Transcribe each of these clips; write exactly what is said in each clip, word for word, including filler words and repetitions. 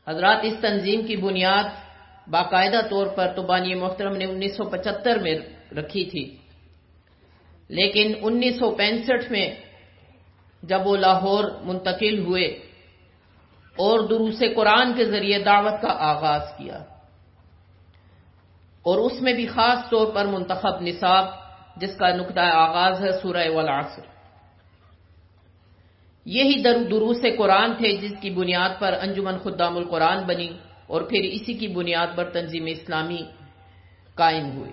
حضرات، اس تنظیم کی بنیاد باقاعدہ طور پر تو بانی محترم نے انیس سو پچہتر میں رکھی تھی، لیکن انیس سو پینسٹھ میں جب وہ لاہور منتقل ہوئے اور دروس قرآن کے ذریعے دعوت کا آغاز کیا، اور اس میں بھی خاص طور پر منتخب نصاب جس کا نقطہ آغاز ہے سورہ والعصر، یہی دروس قرآن تھے جس کی بنیاد پر انجمن خدام القرآن بنی اور پھر اسی کی بنیاد پر تنظیم اسلامی قائم ہوئی۔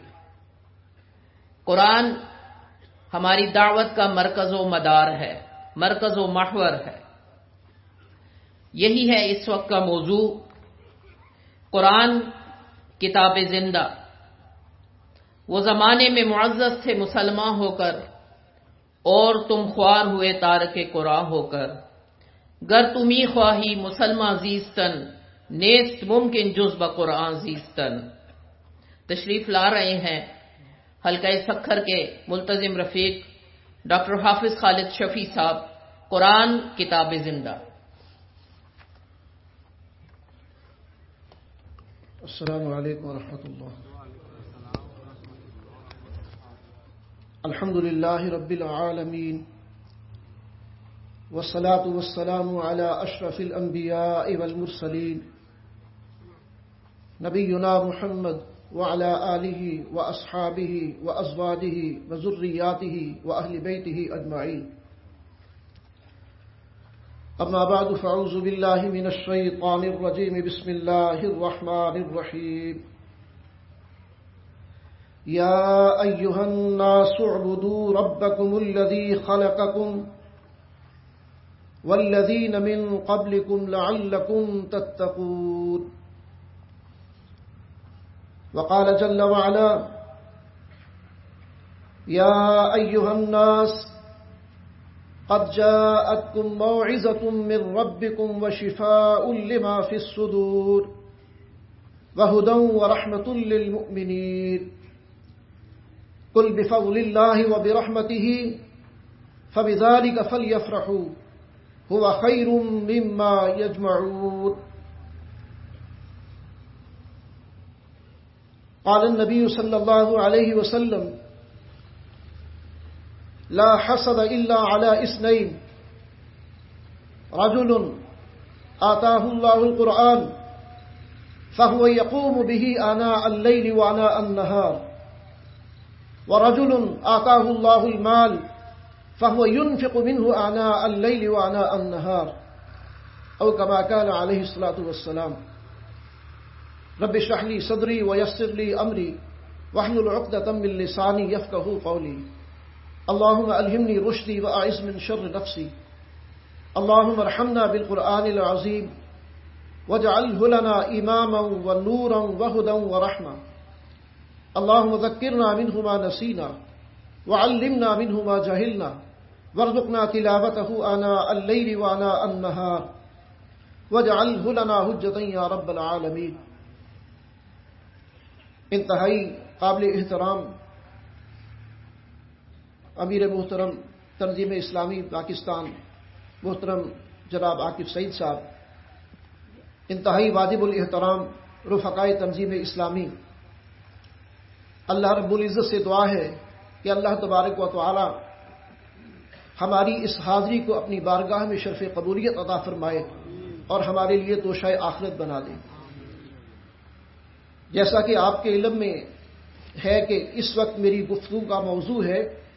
قرآن ہماری دعوت کا مرکز و مدار ہے، مرکز و محور ہے۔ یہی ہے اس وقت کا موضوع، قرآن کتاب زندہ۔ وہ زمانے میں معزز تھے مسلمان ہو کر، اور تم خوار ہوئے تارک قرآن ہو کر، گر تمہیں خواہی مسلمان زیستن، نیست ممکن جز بقرآن زیستن۔ تشریف لا رہے ہیں حلقہ سکھر کے ملتزم رفیق ڈاکٹر حافظ خالد شفیع صاحب، قرآن کتاب زندہ۔ السلام علیکم ورحمۃ اللہ۔ الحمد للہ رب العالمین، والصلاة والسلام علی اشرف الانبیاء والمرسلین، نبینا محمد وعلی آلہ واصحابہ وازواجہ وذریاتہ واہل بیتہ اجمعین۔ اما بعد فاعوذ باللہ من الشیطان الرجیم، بسم اللہ الرحمن الرحیم۔ یا ایھا الناس اعبدوا ربکم الذی خلقکم والذین من قبلکم لعلکم تتقون۔ وقال جل وعلا یا ایھا الناس قد جاءتكم موعظة من ربكم وشفاء لما في الصدور وهدى ورحمة للمؤمنين قل بفضل الله وبرحمته فبذلك فليفرحوا هو خير مما يجمعون۔ قال النبي صلى الله عليه وسلم لا حسد إلا على اثنين، رجل آتاه الله القرآن فهو يقوم به آناء الليل وآناء النهار، ورجل آتاه الله المال فهو ينفق منه آناء الليل وآناء النهار، أو كما قال عليه الصلاة والسلام۔ رب اشرح لي صدري ويسر لي أمري واحلل عقدة من لساني يفقهوا قولي۔ اللهم ألهمني رشدي وأعذ من شر نفسي۔ اللهم ارحمنا بالقرآن العظيم واجعله لنا إماما ونورا وهدى ورحمة۔ اللهم ذكرنا منه ما نسينا وعلمنا منه ما جهلنا وارزقنا تلاوته آناء الليل وآناء النهار واجعله لنا حجة يا رب العالمين۔ انتہائی قابل احترام امیر محترم تنظیم اسلامی پاکستان محترم جناب عاقب سعید صاحب، انتہائی واجب الاحترام رفقائے تنظیم اسلامی، اللہ رب العزت سے دعا ہے کہ اللہ تبارک و تعالی ہماری اس حاضری کو اپنی بارگاہ میں شرف قبولیت عطا فرمائے اور ہمارے لیے توشہ آخرت بنا دے۔ جیسا کہ آپ کے علم میں ہے کہ اس وقت میری گفتگو کا موضوع ہے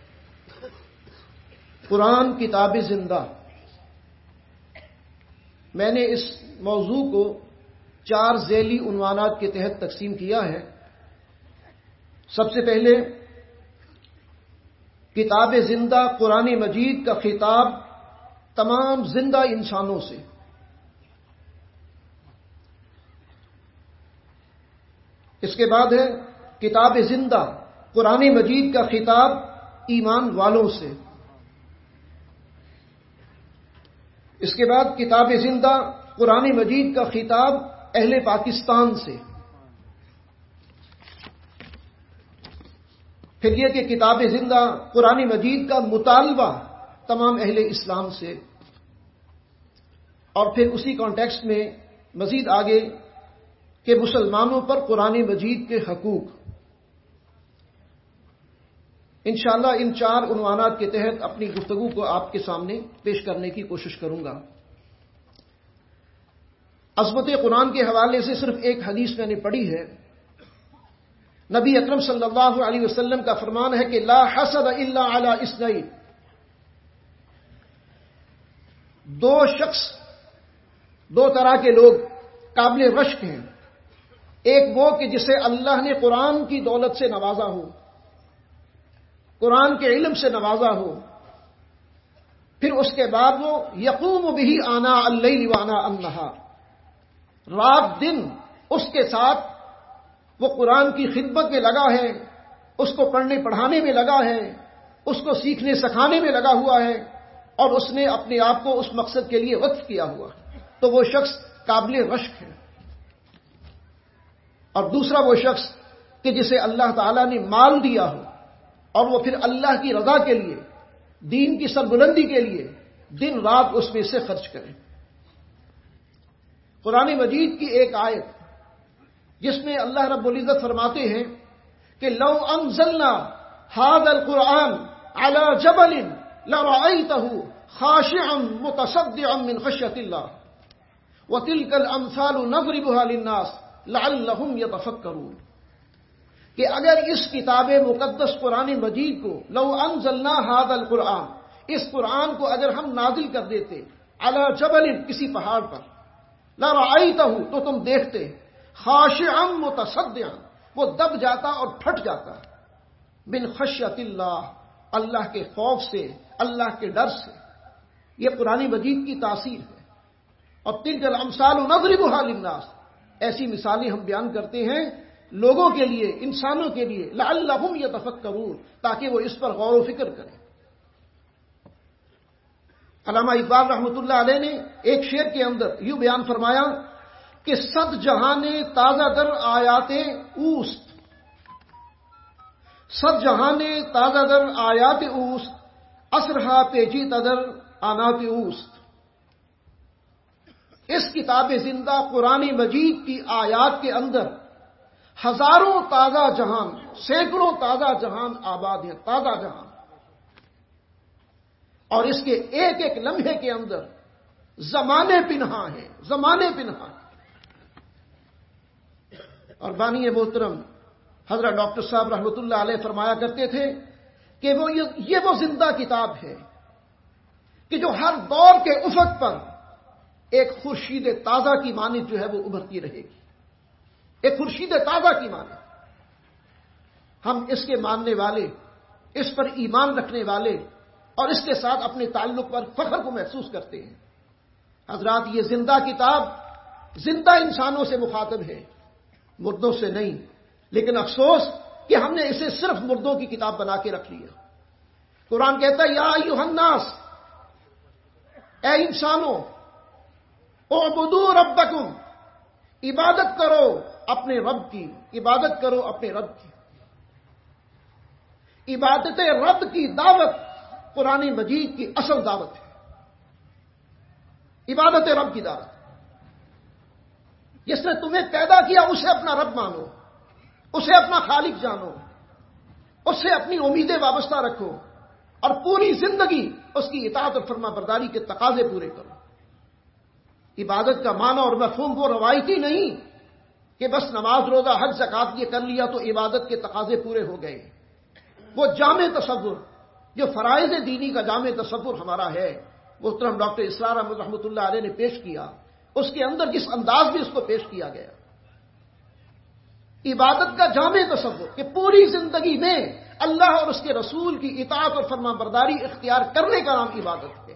قرآن کتاب زندہ۔ میں نے اس موضوع کو چار ذیلی عنوانات کے تحت تقسیم کیا ہے۔ سب سے پہلے کتاب زندہ قرآن مجید کا خطاب تمام زندہ انسانوں سے۔ اس کے بعد ہے کتاب زندہ قرآن مجید کا خطاب ایمان والوں سے۔ اس کے بعد کتاب زندہ قرآن مجید کا خطاب اہل پاکستان سے۔ پھر یہ کہ کتاب زندہ قرآن مجید کا مطالبہ تمام اہل اسلام سے، اور پھر اسی کانٹیکسٹ میں مزید آگے کہ مسلمانوں پر قرآن مجید کے حقوق، انشاءاللہ ان چار عنوانات کے تحت اپنی گفتگو کو آپ کے سامنے پیش کرنے کی کوشش کروں گا۔ عظمت قرآن کے حوالے سے صرف ایک حدیث میں نے پڑھی ہے۔ نبی اکرم صلی اللہ علیہ وسلم کا فرمان ہے کہ لا حسد الا علی اثنین، دو شخص، دو طرح کے لوگ قابل رشک ہیں۔ ایک وہ کہ جسے اللہ نے قرآن کی دولت سے نوازا ہو، قرآن کے علم سے نوازا ہو، پھر اس کے بعد وہ یقوم بہ آناء اللیل وآناء النہار، رات دن اس کے ساتھ وہ قرآن کی خدمت میں لگا ہے، اس کو پڑھنے پڑھانے میں لگا ہے، اس کو سیکھنے سکھانے میں لگا ہوا ہے، اور اس نے اپنے آپ کو اس مقصد کے لیے وقف کیا ہوا، تو وہ شخص قابل رشک ہے۔ اور دوسرا وہ شخص کہ جسے اللہ تعالیٰ نے مال دیا ہو اور وہ پھر اللہ کی رضا کے لیے، دین کی سربلندی کے لیے دن رات اس میں سے خرچ کرے۔ قرآن مجید کی ایک آیت جس میں اللہ رب العزت فرماتے ہیں کہ لو انزلنا هذا القرآن على جبل لرأيته خاشعا متصدعا من خشية الله وتلك الأمثال نضربها للناس لعلهم يتفكرون، کہ اگر اس کتاب مقدس قرآن مجید کو لو انزلنا هذا القرآن، اس قرآن کو اگر ہم نازل کر دیتے على جبل، کسی پہاڑ پر، لرأيته، تو تم دیکھتے خاشعا متصدعا، وہ دب جاتا اور پھٹ جاتا، من خشیت اللہ، اللہ کے خوف سے، اللہ کے ڈر سے۔ یہ قرآن مجید کی تاثیر ہے۔ اور تلک الامثال نضربها للناس، ایسی مثالیں ہم بیان کرتے ہیں لوگوں کے لیے، انسانوں کے لیے، لعلہم یتفکرون، تاکہ وہ اس پر غور و فکر کریں۔ علامہ اقبال رحمۃ اللہ علیہ نے ایک شعر کے اندر یوں بیان فرمایا کہ صد جہانے تازہ در آیات اوست، صد جہانے تازہ در آیات اوست، اسرہا پیچی تدر آنات اوست۔ اس کتاب زندہ قرآن مجید کی آیات کے اندر ہزاروں تازہ جہان، سینکڑوں تازہ جہان آباد ہیں، تازہ جہان، اور اس کے ایک ایک لمحے کے اندر زمانے پنہا ہیں، زمانے پنہا ہیں۔ اور بانی محترم حضرت ڈاکٹر صاحب رحمۃ اللہ علیہ فرمایا کرتے تھے کہ وہ یہ وہ زندہ کتاب ہے کہ جو ہر دور کے افق پر ایک خورشید تازہ کی مانند جو ہے وہ ابھرتی رہے گی، ایک خورشید تازہ کی مانند۔ ہم اس کے ماننے والے، اس پر ایمان رکھنے والے اور اس کے ساتھ اپنے تعلق پر فخر کو محسوس کرتے ہیں۔ حضرات، یہ زندہ کتاب زندہ انسانوں سے مخاطب ہے، مردوں سے نہیں۔ لیکن افسوس کہ ہم نے اسے صرف مردوں کی کتاب بنا کے رکھ لیا۔ قرآن کہتا ہے یا ایھا الناس، اے انسانوں، اعبدوا ربکم، عبادت کرو اپنے رب کی، عبادت کرو اپنے رب کی۔ عبادت رب کی دعوت قرآن مجید کی اصل دعوت ہے، عبادت رب کی دعوت۔ جس نے تمہیں پیدا کیا اسے اپنا رب مانو، اسے اپنا خالق جانو، اس سے اپنی امیدیں وابستہ رکھو، اور پوری زندگی اس کی اطاعت اور فرما برداری کے تقاضے پورے کرو۔ عبادت کا معنی اور مفہوم وہ روایتی نہیں کہ بس نماز روزہ حج زکات یہ کر لیا تو عبادت کے تقاضے پورے ہو گئے۔ وہ جامع تصور، جو فرائض دینی کا جامع تصور ہمارا ہے، محترم ڈاکٹر اسرار احمد رحمۃ اللہ علیہ نے پیش کیا، اس کے اندر جس انداز میں اس کو پیش کیا گیا، عبادت کا جامع تصور کہ پوری زندگی میں اللہ اور اس کے رسول کی اطاعت اور فرما برداری اختیار کرنے کا نام عبادت ہے۔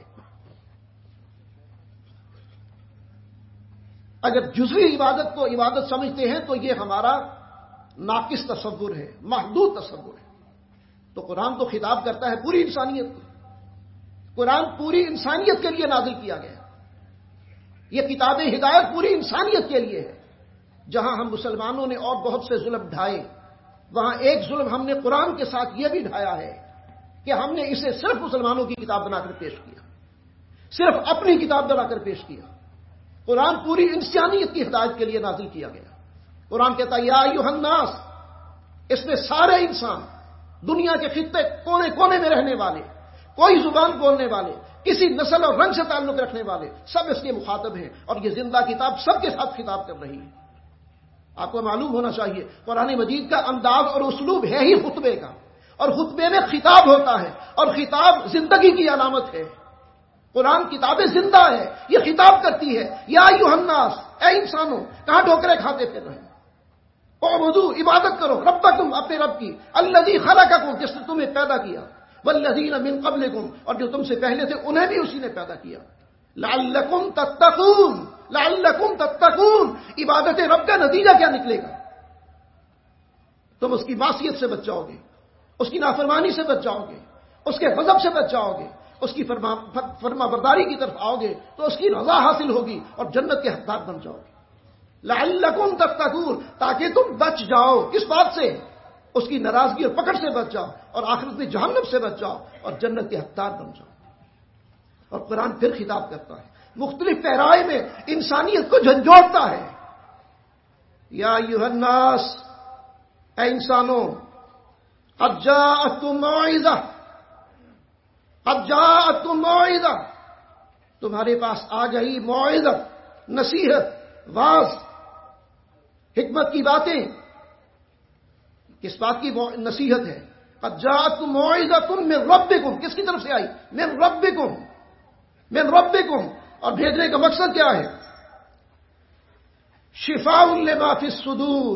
اگر جزوی عبادت کو عبادت سمجھتے ہیں تو یہ ہمارا ناقص تصور ہے، محدود تصور ہے۔ تو قرآن تو خطاب کرتا ہے پوری انسانیت کو، قرآن پوری انسانیت کے لیے نازل کیا گیا۔ یہ کتاب ہدایت پوری انسانیت کے لیے ہے۔ جہاں ہم مسلمانوں نے اور بہت سے ظلم ڈھائے، وہاں ایک ظلم ہم نے قرآن کے ساتھ یہ بھی ڈھایا ہے کہ ہم نے اسے صرف مسلمانوں کی کتاب بنا کر پیش کیا، صرف اپنی کتاب بنا کر پیش کیا۔ قرآن پوری انسانیت کی ہدایت کے لیے نازل کیا گیا. قرآن کہتا ہے یا ایھا الناس، اس میں سارے انسان، دنیا کے خطے کونے کونے میں رہنے والے، کوئی زبان بولنے والے، کسی نسل اور رنگ سے تعلق رکھنے والے، سب اس کے مخاطب ہیں، اور یہ زندہ کتاب سب کے ساتھ خطاب کر رہی ہے. آپ کو معلوم ہونا چاہیے قرآن مجید کا انداز اور اسلوب ہے ہی خطبے کا، اور خطبے میں خطاب ہوتا ہے، اور خطاب زندگی کی علامت ہے. قرآن کتاب زندہ ہے، یہ خطاب کرتی ہے یا ایھا الناس، اے انسانوں، کہاں ٹھوکریں کھاتے پھر رہے، اعبدوا، عبادت کرو، ربکم، اپنے رب کی، الذی خلقکم، جس نے تمہیں پیدا کیا، والذین من قبلکم، اور جو تم سے پہلے تھے انہیں بھی اسی نے پیدا کیا، لعلکم تتقون، لعلکم تتقون. عبادت رب کا نتیجہ کیا نکلے گا؟ تم اس کی معصیت سے بچ جاؤ گے، اس کی نافرمانی سے بچ جاؤ گے، اس کے غضب سے بچ جاؤ گے، اس کی فرما فرما برداری کی طرف آؤ گے تو اس کی رضا حاصل ہوگی اور جنت کے حقدار بن جاؤ گے. لعلکم تتقون، تاکہ تم بچ جاؤ کس بات سے؟ اس کی ناراضگی اور پکڑ سے بچ جاؤ، اور آخرت میں جہنم سے بچ جاؤ اور جنت کے حقدار بن جاؤ. اور قرآن پھر خطاب کرتا ہے، مختلف پیرائے میں انسانیت کو جھنجھوڑتا ہے. یا ایھا الناس، اے انسانوں، قد جاءتکم موعظہ، قد جاءتکم موعظہ، تمہارے پاس آ گئی موعظہ، نصیحت، واعظ، حکمت کی باتیں. کس بات کی نصیحت ہے؟ قد جاءتکم موعظۃ من ربکم، کس کی طرف سے آئی؟ من ربکم، من ربکم. اور بھیجنے کا مقصد کیا ہے؟ شفاء لما فی الصدور.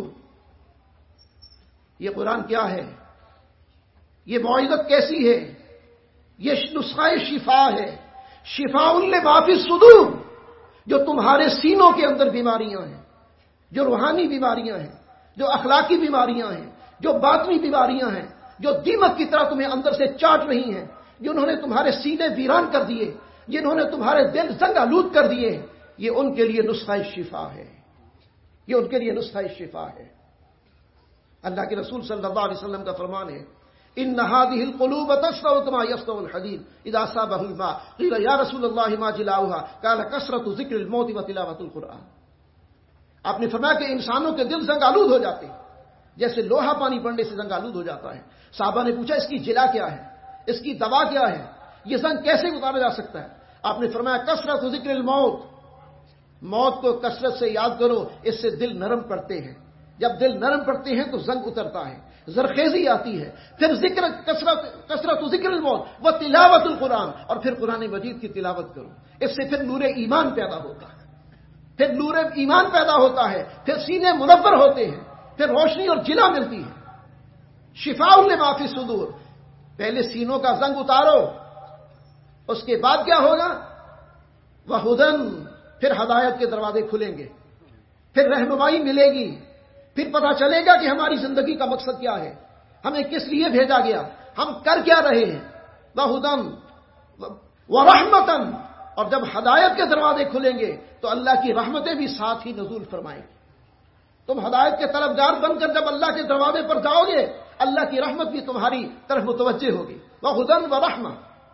یہ قرآن کیا ہے؟ یہ موعظت کیسی ہے؟ یہ نسخہ شفا ہے. شفاء لما فی الصدور، جو تمہارے سینوں کے اندر بیماریاں ہیں، جو روحانی بیماریاں ہیں، جو اخلاقی بیماریاں ہیں، جو باطنی بیماریاں ہیں، جو دیمک کی طرح تمہیں اندر سے چاٹ رہی ہیں، جنہوں نے تمہارے سینے ویران کر دیے، جنہوں نے تمہارے دل زنگ آلود کر دیے، یہ ان کے لیے نسخہ شفا ہے. یہ ان کے لیے نسخہ شفا ہے. اللہ کے رسول صلی اللہ علیہ وسلم کا فرمان ہے، ان هذه القلوب تسرع كما يسرع الحديد اذا اصابه الماء قيل يا رسول الله ما جلاؤها قال كثرة ذكر الموت وتلاوة القرآن. آپ نے فرمایا کہ انسانوں کے دل زنگ آلود ہو جاتے ہیں جیسے لوہا پانی پڑنے سے زنگ آلود ہو جاتا ہے. صحابہ نے پوچھا اس کی جلا کیا ہے، اس کی دوا کیا ہے، یہ زنگ کیسے اتارا جا سکتا ہے؟ آپ نے فرمایا کثرت ذکر الموت، موت کو کثرت سے یاد کرو، اس سے دل نرم پڑتے ہیں. جب دل نرم پڑتے ہیں تو زنگ اترتا ہے، زرخیزی آتی ہے. پھر ذکر کثرت کثرت ذکر الموت و تلاوت القرآن، اور پھر قرآن مجید کی تلاوت کرو، اس سے پھر نور ایمان پیدا ہوتا ہے، پھر نور ایمان پیدا ہوتا ہے، پھر سینے منور ہوتے ہیں، پھر روشنی اور جلا ملتی ہے. شفاء لما فی الصدور، پہلے سینوں کا زنگ اتارو، اس کے بعد کیا ہوگا؟ وہدن، پھر ہدایت کے دروازے کھلیں گے، پھر رہنمائی ملے گی، پھر پتہ چلے گا کہ ہماری زندگی کا مقصد کیا ہے، ہمیں کس لیے بھیجا گیا، ہم کر کیا رہے ہیں. وہدن ورحمتن، اور جب ہدایت کے دروازے کھلیں گے تو اللہ کی رحمتیں بھی ساتھ ہی نزول فرمائیں گی. تم ہدایت کے طلبگار بن کر جب اللہ کے دروازے پر جاؤ گے، اللہ کی رحمت بھی تمہاری طرف متوجہ ہوگی. وہدن ورحمہ.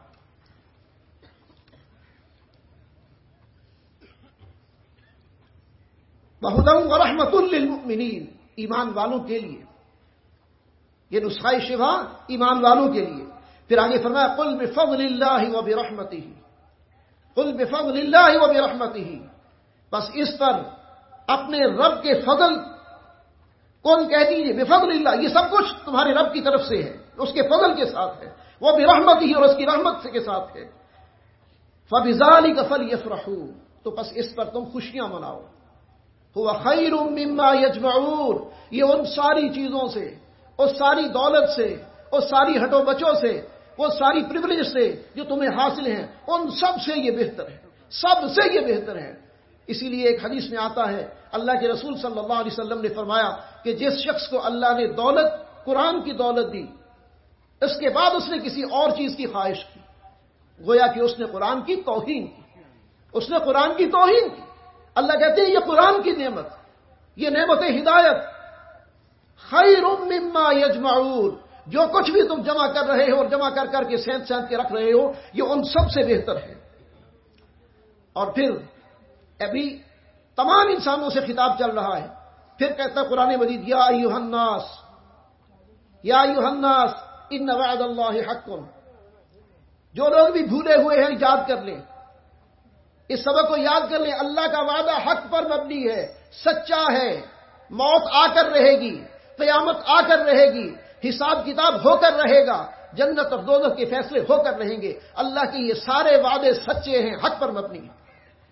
وہدن ورحمۃ للمؤمنین، ایمان والوں کے لیے یہ نسخہ شفا، ایمان والوں کے لیے. پھر آگے فرمایا قل بفضل اللہ وبرحمتہ، قل بفضل اللہ وبرحمتہ، بس اس پر اپنے رب کے فضل، کون کہہ دیجیے بفضل اللہ، یہ سب کچھ تمہارے رب کی طرف سے ہے، اس کے فضل کے ساتھ ہے، وہ برحمتہ، اور اس کی رحمت کے ساتھ ہے. فبذلک فلیفرحوا، تو بس اس پر تم خوشیاں مناؤ. هو خیر مما یجمعون، یہ ان ساری چیزوں سے، اس ساری دولت سے، اس ساری ہٹو بچوں سے، وہ ساری پریولیج سے جو تمہیں حاصل ہیں، ان سب سے یہ بہتر ہے، سب سے یہ بہتر ہے. اسی لیے ایک حدیث میں آتا ہے، اللہ کے رسول صلی اللہ علیہ وسلم نے فرمایا کہ جس شخص کو اللہ نے دولت، قرآن کی دولت دی، اس کے بعد اس نے کسی اور چیز کی خواہش کی، گویا کہ اس نے قرآن کی توہین کی، اس نے قرآن کی توہین کی. اللہ کہتے ہیں یہ قرآن کی نعمت، یہ نعمت ہدایت، خیر مما یجمعون، جو کچھ بھی تم جمع کر رہے ہو اور جمع کر کر کے سینت سینت کے رکھ رہے ہو، یہ ان سب سے بہتر ہے. اور پھر ابھی تمام انسانوں سے خطاب چل رہا ہے. پھر کہتا ہے قرآن مجید یا ایھا الناس یا ایھا الناس ان وعد اللہ حق. جو لوگ بھی بھولے ہوئے ہیں یاد کر لیں, اس سبق کو یاد کر لیں. اللہ کا وعدہ حق پر مبنی ہے, سچا ہے. موت آ کر رہے گی, قیامت آ کر رہے گی, حساب کتاب ہو کر رہے گا, جنت اور دوزخ کے فیصلے ہو کر رہیں گے. اللہ کے یہ سارے وعدے سچے ہیں, حق پر مبنی ہیں.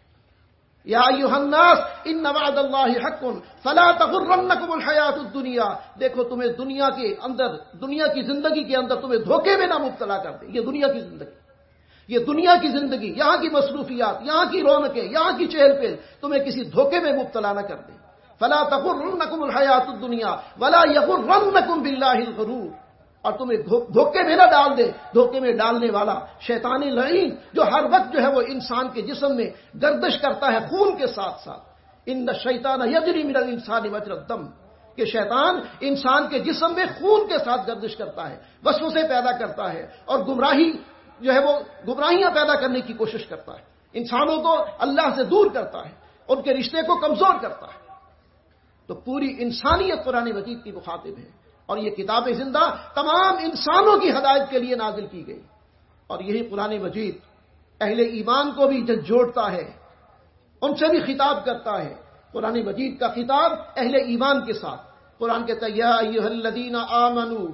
یا ایھا الناس ان وعد اللہ حق فلا تغرنکم الحیات الدنیا. دیکھو تمہیں دنیا کے اندر, دنیا کی زندگی کے اندر تمہیں دھوکے میں نہ مبتلا کر دے. یہ دنیا کی زندگی, یہ دنیا کی زندگی, یہاں کی مصروفیات, یہاں کی رونقیں, یہاں کی چہل پہل تمہیں کسی دھوکے میں مبتلا نہ کر دے. فلا تغرنکم الحیات الدنیا ولا یغرنکم باللہ الغرور. اور تمہیں دھوکے میں نہ ڈال دے دھوکے میں ڈالنے والا شیطان لعین, جو ہر وقت جو ہے وہ انسان کے جسم میں گردش کرتا ہے خون کے ساتھ ساتھ. ان الشیطان یجری من الانسان مجری الدم. کہ شیطان انسان کے جسم میں خون کے ساتھ گردش کرتا ہے, وسوسے پیدا کرتا ہے, اور گمراہی جو ہے وہ گمراہیاں پیدا کرنے کی کوشش کرتا ہے. انسانوں کو اللہ سے دور کرتا ہے, ان کے رشتے کو کمزور کرتا ہے. تو پوری انسانیت قرآن مجید کی مخاطب ہے, اور یہ کتاب زندہ تمام انسانوں کی ہدایت کے لیے نازل کی گئی. اور یہی قرآن مجید اہل ایمان کو بھی جھنجھوڑتا ہے, ان سے بھی خطاب کرتا ہے. قرآن مجید کا خطاب اہل ایمان کے ساتھ. قرآن کہتا ہے یا ایھا الذین آمنوا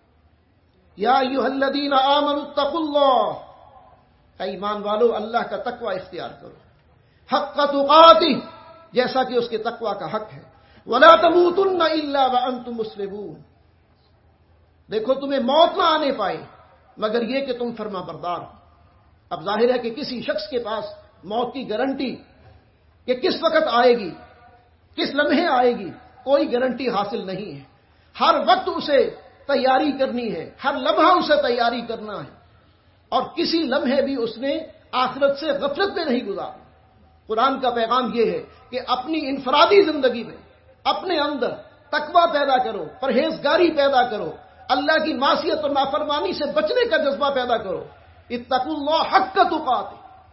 یا ایھا الذین آمنوا اتقوا اللہ. اے ایمان والو اللہ کا تقوی اختیار کرو, حق تقاتہ, جیسا کہ اس کے تقوی کا حق ہے. ولا تموتن الا وانتم مسلمون. دیکھو تمہیں موت نہ آنے پائے مگر یہ کہ تم فرما بردار ہو. اب ظاہر ہے کہ کسی شخص کے پاس موت کی گارنٹی کہ کس وقت آئے گی, کس لمحے آئے گی, کوئی گارنٹی حاصل نہیں ہے. ہر وقت اسے تیاری کرنی ہے, ہر لمحہ اسے تیاری کرنا ہے, اور کسی لمحے بھی اس نے آخرت سے غفلت میں نہیں گزارنا. قرآن کا پیغام یہ ہے کہ اپنی انفرادی زندگی میں اپنے اندر تقوی پیدا کرو, پرہیزگاری پیدا کرو, اللہ کی معصیت اور نافرمانی سے بچنے کا جذبہ پیدا کرو. اتقوا اللہ حق تقاتہ.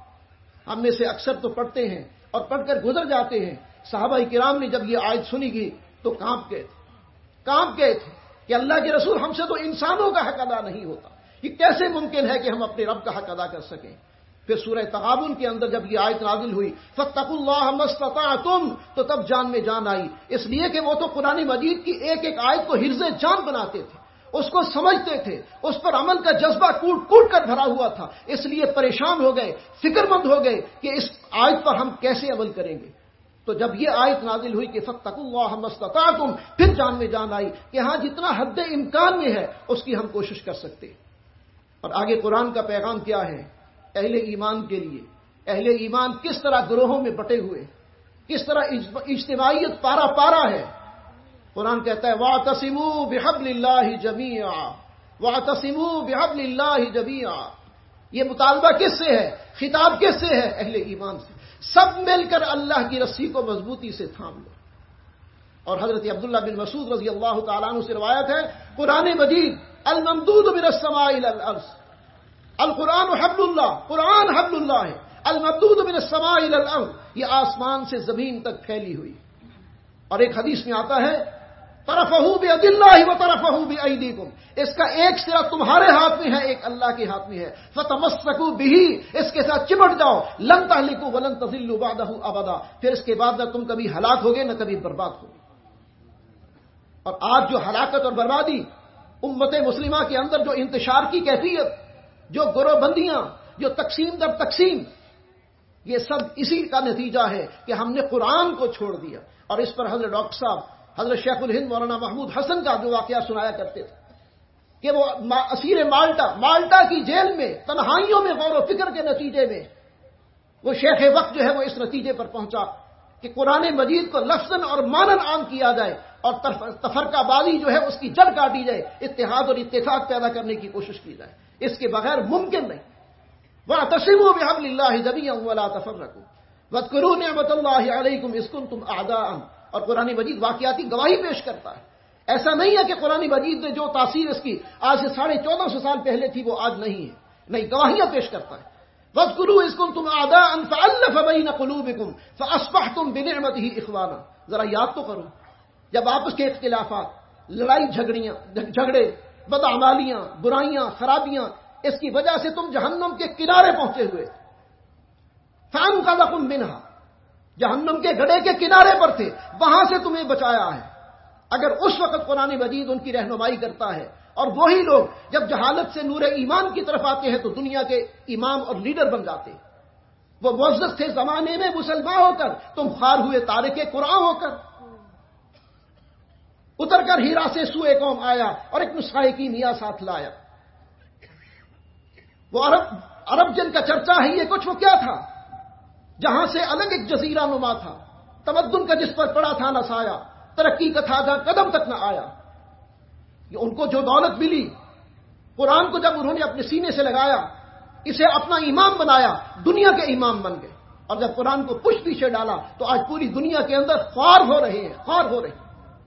ہم میں سے اکثر تو پڑھتے ہیں اور پڑھ کر گزر جاتے ہیں. صحابہ کرام نے جب یہ آیت سنی گئی تو کانپ گئے تھے, کانپ گئے تھے کہ اللہ کے رسول ہم سے تو انسانوں کا حق ادا نہیں ہوتا, یہ کیسے ممکن ہے کہ ہم اپنے رب کا حق ادا کر سکیں. پھر سورہ تغابن کے اندر جب یہ آیت نازل ہوئی فاتقوا اللہ ما استطعتم, تو تب جان میں جان آئی. اس لیے کہ وہ تو قرآن مجید کی ایک ایک آیت کو حرز جان بناتے تھے, اس کو سمجھتے تھے, اس پر عمل کا جذبہ کوٹ کوٹ کر بھرا ہوا تھا. اس لیے پریشان ہو گئے, فکر مند ہو گئے کہ اس آیت پر ہم کیسے عمل کریں گے. تو جب یہ آیت نازل ہوئی کہ فاتقوا اللہ ما استطعتم, پھر جان میں جان آئی کہ ہاں جتنا حد امکان میں ہے اس کی ہم کوشش کر سکتے. اور آگے قرآن کا پیغام کیا ہے اہل ایمان کے لیے. اہل ایمان کس طرح گروہوں میں بٹے ہوئے, کس طرح اجتماعیت پارا پارا ہے. قرآن کہتا ہے وَاعْتَصِمُوا بِحَبْلِ اللَّهِ جَمِيعًا وَاعْتَصِمُوا بِحَبْلِ اللَّهِ جَمِيعًا. یہ مطالبہ کس سے ہے, خطاب کس سے ہے, اہل ایمان سے. سب مل کر اللہ کی رسی کو مضبوطی سے تھام لو. اور حضرت عبداللہ بن مسعود رضی اللہ تعالیٰ عنہ سے روایت ہے قرآن مجید الممدود من السماء الى الارض, القرآن حبل اللہ, قرآن حبل اللہ ہے, الممدود من السماء الى الارض, یہ آسمان سے زمین تک پھیلی ہوئی. اور ایک حدیث میں آتا ہے طرفہ بید اللہ و طرفہ بایدیکم, اس کا ایک سرا تمہارے ہاتھ میں ہے, ایک اللہ کے ہاتھ میں ہے. فتمسکوا بہ, اس کے ساتھ چمٹ جاؤ. لن تہلکوا ولن تضلوا بعدہ ابدا, پھر اس کے بعد نہ تم کبھی ہلاک ہوگے نہ کبھی برباد ہوگے. اور آج جو ہلاکت اور بربادی امت مسلمہ کے اندر جو انتشار کی کیفیت, جو گروہ بندیاں, جو تقسیم در تقسیم, یہ سب اسی کا نتیجہ ہے کہ ہم نے قرآن کو چھوڑ دیا. اور اس پر حضرت ڈاکٹر صاحب حضرت شیخ الہند مولانا محمود حسن کا جو واقعہ سنایا کرتے تھے کہ وہ اسیر مالٹا مالٹا کی جیل میں تنہائیوں میں غور و فکر کے نتیجے میں وہ شیخ وقت جو ہے وہ اس نتیجے پر پہنچا کہ قرآن مجید کو لفظاً اور مانن عام کیا جائے اور تفرقہ بازی جو ہے اس کی جڑ کاٹی جائے, اتحاد اور اتفاق پیدا کرنے کی کوشش کی جائے. اس کے بغیر ممکن نہیں. وَاعْتَصِمُوا بِحَبْلِ اللَّهِ جَمِيعًا وَلَا تَفَرَّقُوا وَاذْكُرُوا نِعْمَةَ اللَّهِ عَلَيْكُمْ إِذْ كُنتُمْ أَعْدَاءً. اور قرآن مجید واقعاتی گواہی پیش کرتا ہے. ایسا نہیں ہے کہ قرآن مجید نے جو تاثیر اس کی آج سے ساڑھے چودہ سو سال پہلے تھی وہ آج نہیں ہے, نہیں, گواہیاں پیش کرتا ہے. وَاذْكُرُوا إِذْ كُنتُمْ أَعْدَاءً فَأَلَّفَ بَيْنَ قُلُوبِكُمْ فَأَصْبَحْتُمْ بِنِعْمَتِهِ إِخْوَانًا. ذرا یاد تو کرو جب آپس کے اختلافات، لڑائی جھگڑیاں جھگڑے بدعمالیاں برائیاں خرابیاں، اس کی وجہ سے تم جہنم کے کنارے پہنچے ہوئے تھے. فَأَنْقَذَكُم مِّنْهَا، جہنم کے گڑھے کے کنارے پر تھے، وہاں سے تمہیں بچایا ہے. اگر اس وقت قرآن مجید ان کی رہنمائی کرتا ہے، اور وہی لوگ جب جہالت سے نور ایمان کی طرف آتے ہیں تو دنیا کے امام اور لیڈر بن جاتے ہیں. وہ معزز تھے زمانے میں مسلمان ہو کر، تم خوار ہوئے تارک قرآن ہو کر. اتر کر ہیرا سے سوئے قوم آیا اور ایک نسخہ کیمیا ساتھ لایا. وہ عرب عرب جن کا چرچا ہے یہ کچھ وہ کیا تھا؟ جہاں سے الگ ایک جزیرہ نما تھا، تمدن کا جس پر پڑا تھا نہ سایہ، ترقی کا تھا جہاں قدم تک نہ آیا. یہ ان کو جو دولت ملی، قرآن کو جب انہوں نے اپنے سینے سے لگایا، اسے اپنا امام بنایا، دنیا کے امام بن گئے. اور جب قرآن کو پش پیچھے ڈالا تو آج پوری دنیا کے اندر خوار ہو رہے ہیں خوار ہو رہے ہیں.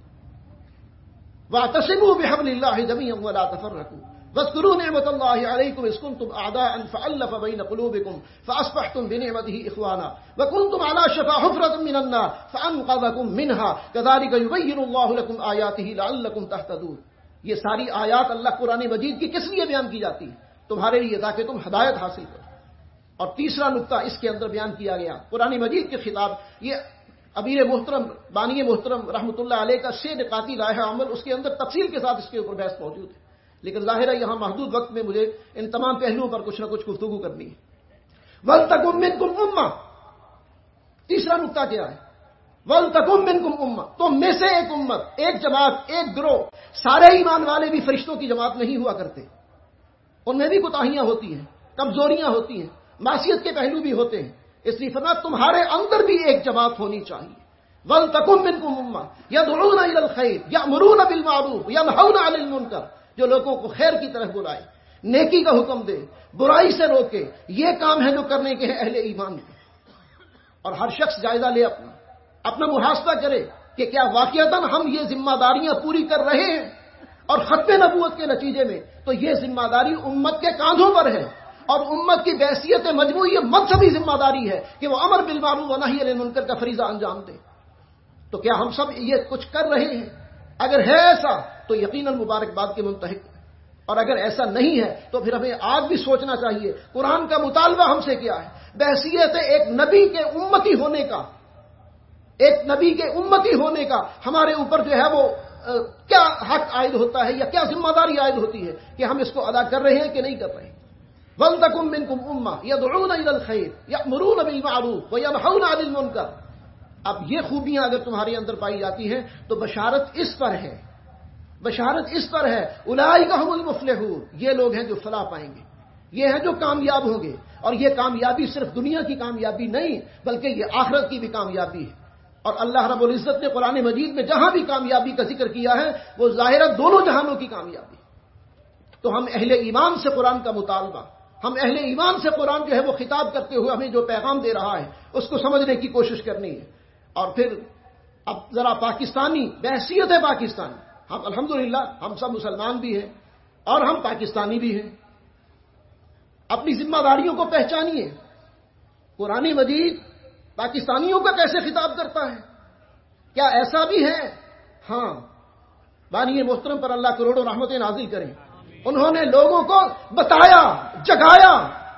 وَاعْتَصِمُوا بِحَبْلِ اللَّهِ جَمِيعًا وَلَا تَفَرَّقُوا وَاذْكُرُوا نِعْمَةَ اللَّهِ عَلَيْكُمْ إِذْ كُنتُمْ أَعْدَاءً فَأَلَّفَ بَيْنَ قُلُوبِكُمْ فَأَصْبَحْتُمْ بِنِعْمَتِهِ إِخْوَانًا وَكُنتُمْ عَلَى شَفَا حُفْرَةٍ مِّنَ النَّارِ فَأَنقَذَكُم مِّنْهَا كَذَلِكَ يُبَيِّنُ اللَّهُ لَكُمْ آيَاتِهِ لَعَلَّكُمْ تَهْتَدُونَ. یہ ساری آیات اللہ قرآن مجید کی کس لیے بیان کی جاتی ہے؟ تمہارے لیے، تاکہ تم ہدایت حاصل کرو. اور تیسرا نقطہ اس کے اندر بیان کیا گیا، قرآن مجید کے خطاب. یہ امیر محترم بانی محترم رحمۃ اللہ علیہ کا سے نقاطی لائحہ عمل، اس کے اندر تفصیل کے ساتھ اس کے اوپر بحث موجود ہے، لیکن ظاہر ہے یہاں محدود وقت میں مجھے ان تمام پہلوؤں پر کچھ نہ کچھ گفتگو کرنی ہے. وَلْتَكُن مِّنكُمْ أُمَّةٌ، تیسرا نقطہ کیا ہے؟ وَلْتَكُن مِّنكُمْ أُمَّةٌ، تم میں سے ایک امت، ایک جماعت، ایک گروہ. سارے ایمان والے بھی فرشتوں کی جماعت نہیں ہوا کرتے، ان میں بھی کوتاہیاں ہوتی ہیں، کمزوریاں ہوتی ہیں، معصیت کے پہلو بھی ہوتے ہیں. اس لیے فرمایا تمہارے اندر بھی ایک جماعت ہونی چاہیے. وَلْتَكُن مِّنكُمْ أُمَّةٌ يَدْعُونَ إِلَى الْخَيْرِ يَأْمُرُونَ بِالْمَعْرُوفِ وَيَنْهَوْنَ عَنِ الْمُنكَرِ، جو لوگوں کو خیر کی طرف بلائے، نیکی کا حکم دے، برائی سے روکے. یہ کام ہے جو کرنے کے ہیں اہل ایمان کے. اور ہر شخص جائزہ لے، اپنا اپنا محاسبہ کرے کہ کیا واقعتاً ہم یہ ذمہ داریاں پوری کر رہے ہیں. اور ختم نبوت کے نتیجے میں تو یہ ذمہ داری امت کے کاندھوں پر ہے، اور امت کی بحیثیت مجموعی یہ مذہبی ذمہ داری ہے کہ وہ امر بالمعروف و نہی عن المنکر کا فریضہ انجام دے. تو کیا ہم سب یہ کچھ کر رہے ہیں؟ اگر ہے ایسا تو یقیناً مبارکباد کے منتحق، اور اگر ایسا نہیں ہے تو پھر ہمیں آج بھی سوچنا چاہیے قرآن کا مطالبہ ہم سے کیا ہے. بحیثیت ایک نبی کے امتی ہونے کا، ایک نبی کے امتی ہونے کا ہمارے اوپر جو ہے وہ کیا حق عائد ہوتا ہے، یا کیا ذمہ داری عائد ہوتی ہے کہ ہم اس کو ادا کر رہے ہیں کہ نہیں کر رہے ہیں. وَلْتَكُن مِّنكُمْ أُمَّةٌ يَدْعُونَ إِلَى الْخَيْرِ يَأْمُرُونَ بِالْمَعْرُوفِ وَيَنْهَوْنَ عَنِ الْمُنكَرِ. اب یہ خوبیاں اگر تمہارے اندر پائی جاتی ہیں تو بشارت اس پر ہے، بشارت اس پر ہے اولئک هم المفلحون، یہ لوگ ہیں جو فلاح پائیں گے، یہ ہیں جو کامیاب ہوں گے. اور یہ کامیابی صرف دنیا کی کامیابی نہیں بلکہ یہ آخرت کی بھی کامیابی ہے. اور اللہ رب العزت نے قرآن مجید میں جہاں بھی کامیابی کا ذکر کیا ہے وہ ظاہرہ دونوں جہانوں کی کامیابی. تو ہم اہل ایمان سے قرآن کا مطالبہ، ہم اہل ایمان سے قرآن جو ہے وہ خطاب کرتے ہوئے ہمیں جو پیغام دے رہا ہے اس کو سمجھنے کی کوشش کرنی ہے. اور پھر اب ذرا پاکستانی بحیثیت ہے پاکستانی، ہم الحمدللہ ہم سب مسلمان بھی ہیں اور ہم پاکستانی بھی ہیں. اپنی ذمہ داریوں کو پہچانیے. قرآن مجید پاکستانیوں کا کیسے خطاب کرتا ہے؟ کیا ایسا بھی ہے؟ ہاں، بانی محترم پر اللہ کروڑوں رحمتیں نازل کریں. انہوں نے لوگوں کو بتایا، جگایا.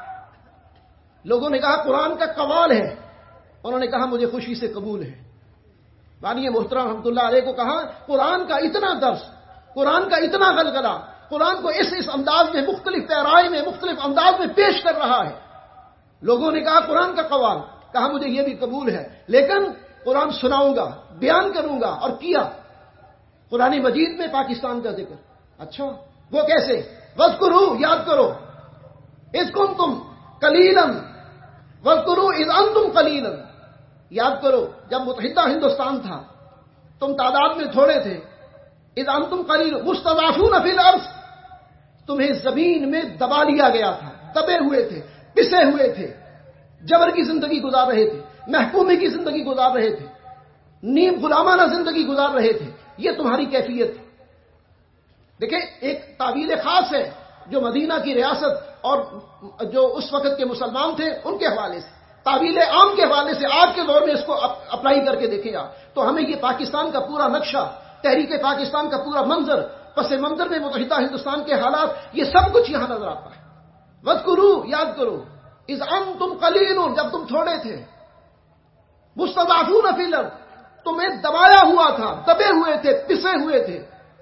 لوگوں نے کہا قرآن کا کمال ہے، انہوں نے کہا مجھے خوشی سے قبول ہے. بانی محترم رحمۃ اللہ علیہ کو کہا قرآن کا اتنا درس، قرآن کا اتنا غلغلہ، قرآن کو اس اس انداز میں، مختلف پیرائے میں، مختلف انداز میں پیش کر رہا ہے. لوگوں نے کہا قرآن کا قوال، کہا مجھے یہ بھی قبول ہے لیکن قرآن سناؤں گا، بیان کروں گا. اور کیا قرآن مجید میں پاکستان کا ذکر. اچھا وہ کیسے؟ وَاذْكُرُوا، یاد کرو، اذ كنتم قلیلا وَاذْكُرُوا اذ انتم قلیلا. یاد کرو جب متحدہ ہندوستان تھا تم تعداد میں تھوڑے تھے. اذ انتم قلیل مستضعفون فی الارض، تمہیں زمین میں دبا لیا گیا تھا، دبے ہوئے تھے، پسے ہوئے تھے، جبر کی زندگی گزار رہے تھے، محکومی کی زندگی گزار رہے تھے، نیم غلامانہ زندگی گزار رہے تھے. یہ تمہاری کیفیت ہے. دیکھیں ایک تعبیر خاص ہے جو مدینہ کی ریاست اور جو اس وقت کے مسلمان تھے ان کے حوالے سے، تعویل عام کے حوالے سے آج کے دور میں اس کو اپلائی کر کے دیکھیں آپ تو ہمیں یہ پاکستان کا پورا نقشہ، تحریک پاکستان کا پورا منظر، پس منظر میں متحدہ ہندوستان کے حالات، یہ سب کچھ یہاں نظر آتا ہے۔ وَاذْكُرُوا، یاد کرو، اذ انتم قلیل، جب تم تھوڑے تھے، مستضعفون فی الارض، تمہیں دبایا ہوا تھا، دبے ہوئے تھے، پسے ہوئے تھے۔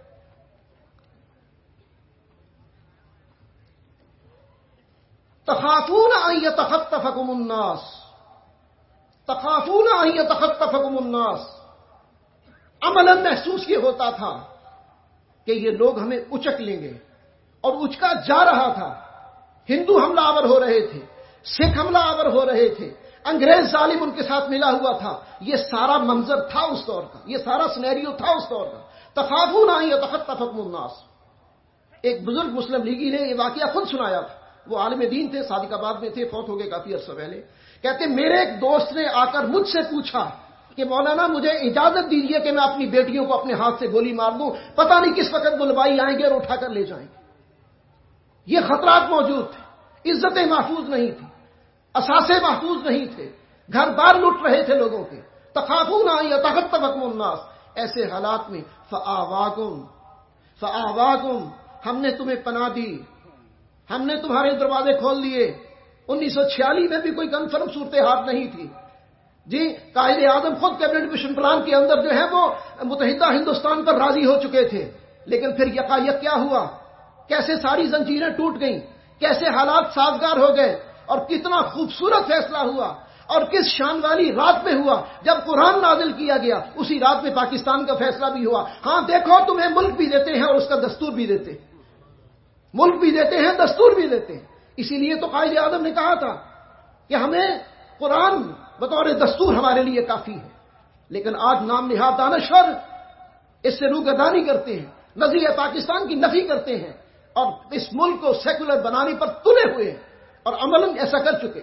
تخافون ان یتخطفکم الناس، تخافون ان یتخطفکم الناس، عملاً محسوس یہ ہوتا تھا کہ یہ لوگ ہمیں اچک لیں گے، اور اچکا جا رہا تھا۔ ہندو حملہ آور ہو رہے تھے، سکھ حملہ آور ہو رہے تھے، انگریز ظالم ان کے ساتھ ملا ہوا تھا۔ یہ سارا منظر تھا اس دور کا، یہ سارا سینیریو تھا اس دور کا۔ تخافون ان یتخطفکم الناس، ایک بزرگ مسلم لیگی نے یہ واقعہ خود سنایا تھا، وہ عالم دین تھے، صادق آباد میں تھے، فوت ہو گئے کافی عرصہ پہلے۔ کہتے میرے ایک دوست نے آ کر مجھ سے پوچھا کہ مولانا مجھے اجازت دیجیے کہ میں اپنی بیٹیوں کو اپنے ہاتھ سے گولی مار دوں، پتہ نہیں کس وقت بلوائی آئیں گے اور اٹھا کر لے جائیں گے۔ یہ خطرات موجود تھے، عزتیں محفوظ نہیں تھیں، اثاثے محفوظ نہیں تھے، گھر بار لٹ رہے تھے لوگوں کے۔ تخافون ان یتخطفکم الناس، ایسے حالات میں فآواکم فآواکم، ہم نے تمہیں پناہ دی، ہم نے تمہارے دروازے کھول دیے۔ انیس سو چھیالیس میں بھی کوئی کنفرم صورتحال نہیں تھی جی، قائد اعظم خود کیبنٹ مشن پلان کے اندر جو ہے وہ متحدہ ہندوستان پر راضی ہو چکے تھے، لیکن پھر یکایک کیا ہوا، کیسے ساری زنجیریں ٹوٹ گئیں، کیسے حالات سازگار ہو گئے، اور کتنا خوبصورت فیصلہ ہوا، اور کس شان والی رات میں ہوا جب قرآن نازل کیا گیا، اسی رات میں پاکستان کا فیصلہ بھی ہوا۔ ہاں دیکھو، تمہیں ملک بھی دیتے ہیں اور اس کا دستور بھی دیتے ہیں، ملک بھی دیتے ہیں، دستور بھی دیتے ہیں۔ اسی لیے تو قائد اعظم نے کہا تھا کہ ہمیں قرآن بطور دستور ہمارے لیے کافی ہے، لیکن آج نام نہاد دانشور اس سے روگردانی کرتے ہیں، نظریہ پاکستان کی نفی کرتے ہیں، اور اس ملک کو سیکولر بنانے پر تلے ہوئے ہیں، اور عملاً ایسا کر چکے۔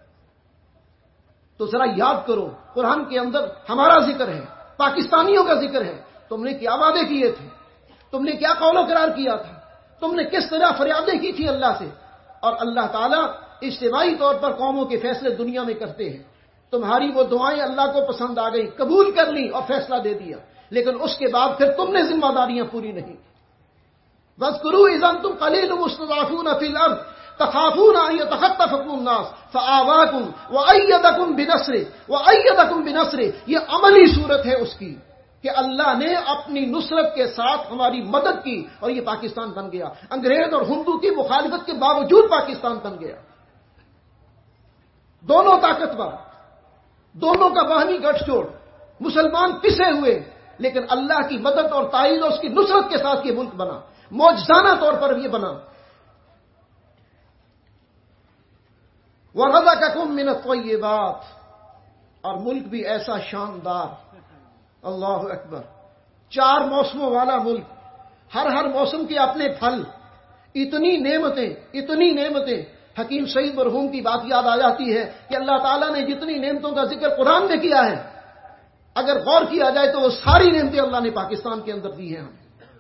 تو ذرا یاد کرو، قرآن کے اندر ہمارا ذکر ہے، پاکستانیوں کا ذکر ہے، تم نے کیا وعدے کیے تھے، تم نے کیا قول و قرار کیا تھا، تم نے کس طرح فریادیں کی تھی اللہ سے، اور اللہ تعالیٰ اجتماعی طور پر قوموں کے فیصلے دنیا میں کرتے ہیں۔ تمہاری وہ دعائیں اللہ کو پسند آ گئی، قبول کر لی اور فیصلہ دے دیا، لیکن اس کے بعد پھر تم نے ذمہ داریاں پوری نہیں کی۔ وَاذْكُرُوا إِذْ أَنْتُمْ قَلِيلٌ مُسْتَضْعَفُونَ فِي الْأَرْضِ تَخَافُونَ أَنْ يَتَخَطَّفَكُمُ النَّاسُ فَآوَاكُمْ وَأَيَّدَكُمْ بِنَصْرِهِ وَأَيَّدَكُمْ بِنَصْرِهِ، یہ عملی صورت ہے اس کی کہ اللہ نے اپنی نصرت کے ساتھ ہماری مدد کی، اور یہ پاکستان بن گیا۔ انگریز اور ہندو کی مخالفت کے باوجود پاکستان بن گیا۔ دونوں طاقتور، دونوں کا باہمی گٹھ جوڑ، مسلمان پسے ہوئے، لیکن اللہ کی مدد اور تائید اور اس کی نصرت کے ساتھ یہ ملک بنا، معجزانہ طور پر یہ بنا۔ وَرَزَقَكُم مِّنَ الطَّيِّبَاتِ، اور ملک بھی ایسا شاندار، اللہ اکبر، چار موسموں والا ملک، ہر ہر موسم کے اپنے پھل، اتنی نعمتیں، اتنی نعمتیں۔ حکیم سعید مرحوم کی بات یاد آ جاتی ہے کہ اللہ تعالیٰ نے جتنی نعمتوں کا ذکر قرآن میں کیا ہے، اگر غور کیا جائے تو وہ ساری نعمتیں اللہ نے پاکستان کے اندر دی ہیں ہمیں،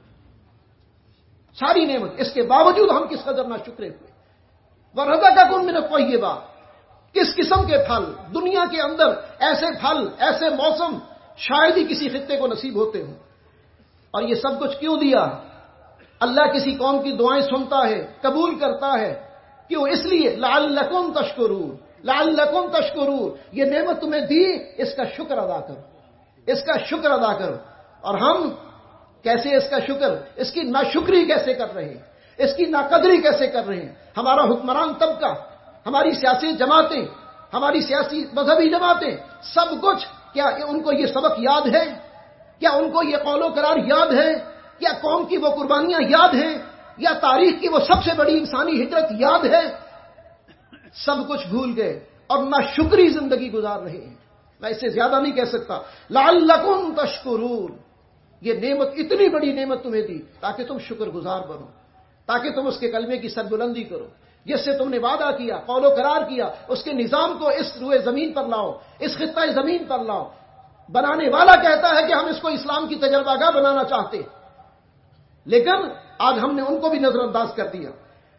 ساری نعمت، اس کے باوجود ہم کس قدر نہ شکرے ہوئے۔ وَرَزَقَكُم مِّنَ الطَّيِّبَاتِ، کس قسم کے پھل، دنیا کے اندر ایسے پھل، ایسے موسم شاید ہی کسی خطے کو نصیب ہوتے ہوں، اور یہ سب کچھ کیوں دیا؟ اللہ کسی قوم کی دعائیں سنتا ہے، قبول کرتا ہے، کیوں؟ اس لیے لعلکم تشکرون، لعلکم تشکرون، یہ نعمت تمہیں دی، اس کا شکر ادا کرو، اس کا شکر ادا کرو۔ اور ہم کیسے اس کا شکر، اس کی ناشکری کیسے کر رہے ہیں، اس کی ناقدری کیسے کر رہے ہیں؟ ہمارا حکمران طبقہ، ہماری سیاسی جماعتیں، ہماری سیاسی مذہبی جماعتیں، سب کچھ، کیا ان کو یہ سبق یاد ہے؟ کیا ان کو یہ قول و قرار یاد ہے؟ کیا قوم کی وہ قربانیاں یاد ہیں؟ یا تاریخ کی وہ سب سے بڑی انسانی ہجرت یاد ہے؟ سب کچھ بھول گئے اور ناشکری زندگی گزار رہے ہیں۔ میں اس سے زیادہ نہیں کہہ سکتا۔ لعلکم تشکرون، یہ نعمت، اتنی بڑی نعمت تمہیں دی تاکہ تم شکر گزار بنو، تاکہ تم اس کے کلمے کی سربلندی کرو، جس سے تم نے وعدہ کیا، قول و قرار کیا، اس کے نظام کو اس روئے زمین پر لاؤ، اس خطہ زمین پر لاؤ۔ بنانے والا کہتا ہے کہ ہم اس کو اسلام کی تجربہ گاہ بنانا چاہتے، لیکن آج ہم نے ان کو بھی نظر انداز کر دیا۔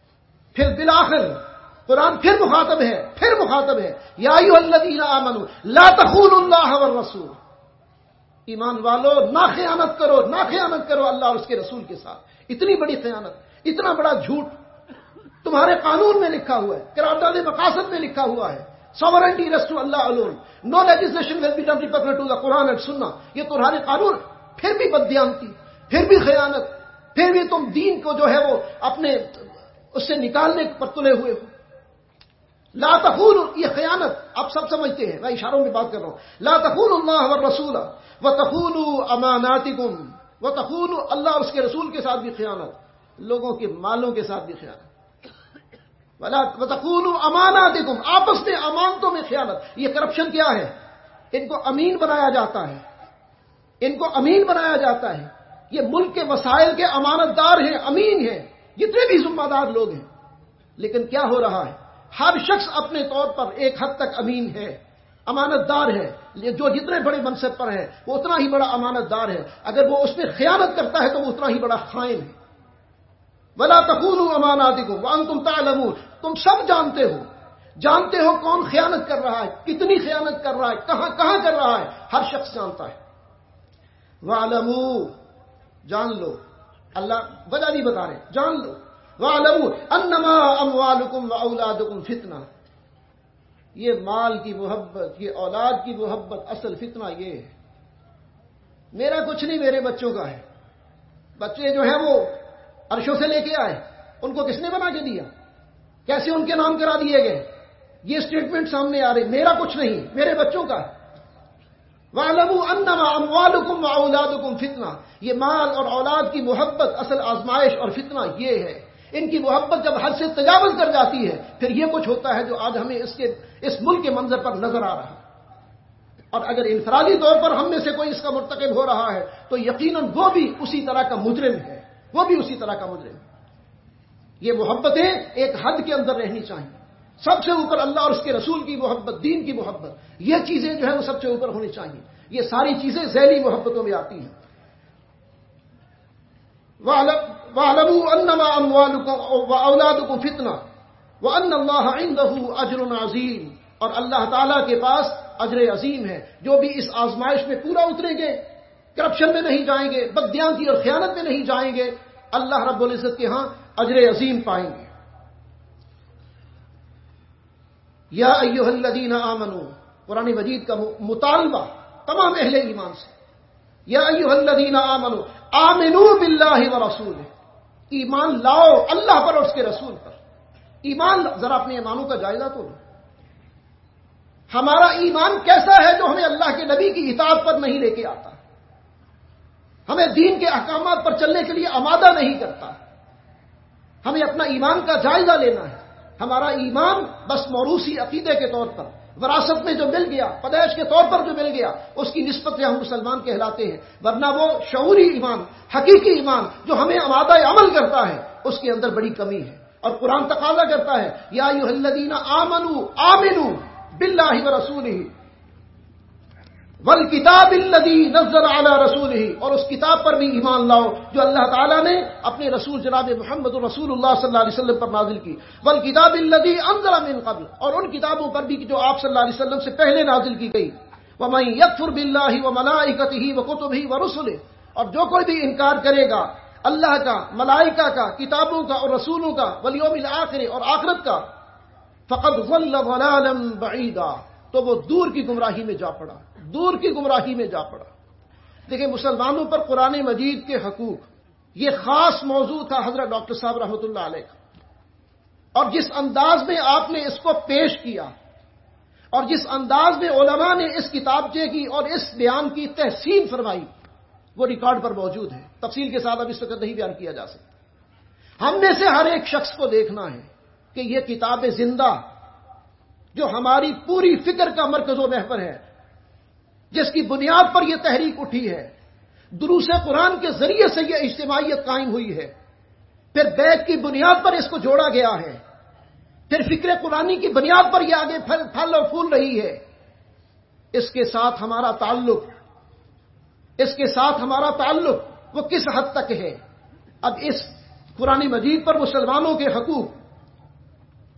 پھر بالآخر قرآن پھر مخاطب ہے پھر مخاطب ہے یا ایھا الذین آمنوا لا تخونوا اللہ والرسول، ایمان والو نہ خیانت کرو نہ خیانت کرو اللہ اور اس کے رسول کے ساتھ۔ اتنی بڑی خیانت، اتنا بڑا جھوٹ تمہارے قانون میں لکھا ہوا ہے، قرارداد مقاصد میں لکھا ہوا ہے، sovereignty rests to Allah alone, no legislation will be done repugnant to the Quran and Sunnah، یہ تمہارے قانون، پھر بھی بددیانتی، پھر بھی خیانت، پھر بھی تم دین کو جو ہے وہ اپنے اس سے نکالنے پر تلے ہوئے ہو۔ لا تخونوا، یہ خیانت آپ سب سمجھتے ہیں، میں اشاروں میں بات کر رہا ہوں۔ لا تخونوا اللہ والرسول وتخونوا اماناتکم، وتخونوا اللہ اور اس کے رسول کے ساتھ بھی خیانت، لوگوں کے مالوں کے ساتھ بھی خیانت، وتخونوا اماناتکم، آپس میں امانتوں میں خیانت۔ یہ کرپشن کیا ہے؟ ان کو امین بنایا جاتا ہے، ان کو امین بنایا جاتا ہے، یہ ملک کے وسائل کے امانت دار ہیں، امین ہیں، جتنے بھی ذمہ دار لوگ ہیں۔ لیکن کیا ہو رہا ہے؟ ہر شخص اپنے طور پر ایک حد تک امین ہے، امانت دار ہے، جو جتنے بڑے منصب پر ہے وہ اتنا ہی بڑا امانت دار ہے، اگر وہ اس میں خیانت کرتا ہے تو وہ اتنا ہی بڑا خائن ہے۔ وَلَا تَخُونُوا أَمَانَاتِكُمْ وَأَنْتُمْ تَعْلَمُونَ، تم سب جانتے ہو، جانتے ہو کون خیانت کر رہا ہے، کتنی خیانت کر رہا ہے، کہاں کہاں کر رہا ہے، ہر شخص جانتا ہے۔ وَاعْلَمُوا، جان لو، اللہ وجہ نہیں بتا رہے، جان لو۔ وَاعْلَمُوا أَنَّمَا أَمْوَالُكُمْ وَأَوْلَادُكُمْ فِتْنَةٌ، یہ مال کی محبت، یہ اولاد کی محبت، اصل فتنہ یہ ہے۔ میرا کچھ نہیں، میرے بچوں کا ہے۔ بچے جو ہیں وہ عرشوں سے لے کے آئے، ان کو کس نے بنا کے دیا؟ کیسے ان کے نام کرا دیے گئے؟ یہ سٹیٹمنٹ سامنے آ رہے، میرا کچھ نہیں، میرے بچوں کا ہے۔ وَاعْلَمُوا أَنَّمَا أَمْوَالُكُمْ وَأَوْلَادُكُمْ فِتْنَةٌ، یہ مال اور اولاد کی محبت اصل آزمائش اور فتنہ یہ ہے۔ ان کی محبت جب حد سے تجاوز کر جاتی ہے پھر یہ کچھ ہوتا ہے جو آج ہمیں اس کے اس ملک کے منظر پر نظر آ رہا ہے۔ اور اگر انفرادی طور پر ہم میں سے کوئی اس کا مرتکب ہو رہا ہے تو یقیناً وہ بھی اسی طرح کا مجرم ہے، وہ بھی اسی طرح کا مجرم ہے۔ یہ محبتیں ایک حد کے اندر رہنی چاہیے، سب سے اوپر اللہ اور اس کے رسول کی محبت، دین کی محبت، یہ چیزیں جو ہے وہ سب سے اوپر ہونی چاہیے۔ یہ ساری چیزیں ذیلی محبتوں میں آتی ہیں۔ وَاعْلَمُوا أَنَّمَا أَمْوَالُكُمْ وَأَوْلَادُكُمْ فِتْنَةٌ وَأَنَّ اللَّهَ عِندَهُ أَجْرٌ عَظِيمٌ، اور اللہ تعالیٰ کے پاس اجر عظیم ہے۔ جو بھی اس آزمائش میں پورا اتریں گے، کرپشن میں نہیں جائیں گے، بددیانتی اور خیانت میں نہیں جائیں گے، اللہ رب العزت کے ہاں اجر عظیم پائیں گے۔ یا ایھا الذین آمنوا، قرآن مجید کا مطالبہ تمام اہل ایمان سے، یا ایھا الذین آمنوا آمنوا باللہ ورسولہ، ایمان لاؤ اللہ پر اور اس کے رسول پر۔ ایمان، ذرا اپنے ایمانوں کا جائزہ تو لو، ہمارا ایمان کیسا ہے جو ہمیں اللہ کے نبی کی اطاعت پر نہیں لے کے آتا، ہمیں دین کے احکامات پر چلنے کے لیے آمادہ نہیں کرتا۔ ہمیں اپنا ایمان کا جائزہ لینا ہے۔ ہمارا ایمان بس موروثی عقیدے کے طور پر، وراثت میں جو مل گیا، پیدائش کے طور پر جو مل گیا، اس کی نسبت سے ہم مسلمان کہلاتے ہیں، ورنہ وہ شعوری ایمان، حقیقی ایمان جو ہمیں آمادہ عمل کرتا ہے، اس کے اندر بڑی کمی ہے۔ اور قرآن تقاضا کرتا ہے یا ایھا الذین آمنوا آمنوا باللہ ورسولہ والکتاب الذی نزل علی رسولہ، اور اس کتاب پر بھی ایمان لاؤ جو اللہ تعالیٰ نے اپنے رسول جناب محمد رسول اللہ صلی اللہ علیہ وسلم پر نازل کی، والکتاب الذی انزل من قبل، اور ان کتابوں پر بھی جو آپ صلی اللہ علیہ وسلم سے پہلے نازل کی گئی، ومن یکفر باللہ وملائکتہ وکتبہ ورسلہ، اور جو کوئی بھی انکار کرے گا اللہ کا، ملائکہ کا، کتابوں کا اور رسولوں کا، والیوم الآخر اور آخرت کا، فقد ضل ضلالا بعیدا، تو وہ دور کی گمراہی میں جا پڑا، دور کی گمراہی میں جا پڑا۔ دیکھیں، مسلمانوں پر قرآن مجید کے حقوق، یہ خاص موضوع تھا حضرت ڈاکٹر صاحب رحمۃ اللہ علیہ کا، اور جس انداز میں آپ نے اس کو پیش کیا اور جس انداز میں علماء نے اس کتابچے کی اور اس بیان کی تحسین فرمائی، وہ ریکارڈ پر موجود ہے، تفصیل کے ساتھ اب اس وقت نہیں بیان کیا جا سکتا۔ ہم میں سے ہر ایک شخص کو دیکھنا ہے کہ یہ کتاب زندہ جو ہماری پوری فکر کا مرکز و محور ہے، جس کی بنیاد پر یہ تحریک اٹھی ہے، دروس قرآن کے ذریعے سے یہ اجتماعیت قائم ہوئی ہے، پھر بیت کی بنیاد پر اس کو جوڑا گیا ہے، پھر فکر قرآنی کی بنیاد پر یہ آگے پھل پھل اور پھول رہی ہے۔ اس کے ساتھ ہمارا تعلق اس کے ساتھ ہمارا تعلق وہ کس حد تک ہے؟ اب اس قرآن مجید پر مسلمانوں کے حقوق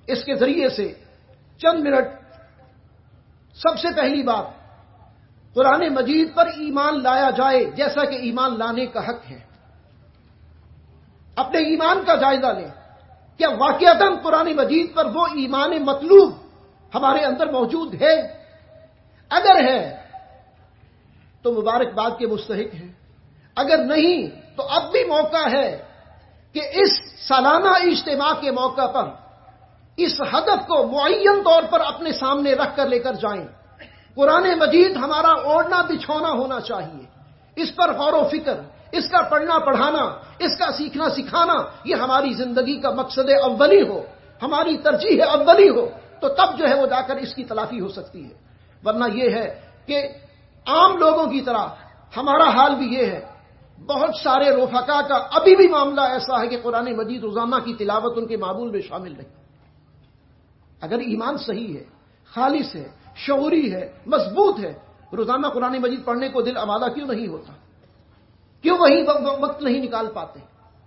اس کے ذریعے سے چند منٹ سب سے پہلی بات قرآن مجید پر ایمان لایا جائے جیسا کہ ایمان لانے کا حق ہے. اپنے ایمان کا جائزہ لیں. کیا واقعتاً قرآن مجید پر وہ ایمان مطلوب ہمارے اندر موجود ہے؟ اگر ہے تو مبارکباد کے مستحق ہیں، اگر نہیں تو اب بھی موقع ہے کہ اس سالانہ اجتماع کے موقع پر اس ہدف کو معین طور پر اپنے سامنے رکھ کر لے کر جائیں. قرآن مجید ہمارا اوڑھنا بچھونا ہونا چاہیے. اس پر غور و فکر، اس کا پڑھنا پڑھانا، اس کا سیکھنا سکھانا یہ ہماری زندگی کا مقصد اولی ہو، ہماری ترجیح اولی ہو، تو تب جو ہے وہ جا کر اس کی تلافی ہو سکتی ہے. ورنہ یہ ہے کہ عام لوگوں کی طرح ہمارا حال بھی یہ ہے. بہت سارے رفقا کا ابھی بھی معاملہ ایسا ہے کہ قرآن مجید روزانہ کی تلاوت ان کے معمول میں شامل نہیں. اگر ایمان صحیح ہے، خالص ہے، شعوری ہے، مضبوط ہے، روزانہ قرآن مجید پڑھنے کو دل آمادہ کیوں نہیں ہوتا؟ کیوں وہی وقت نہیں نکال پاتے؟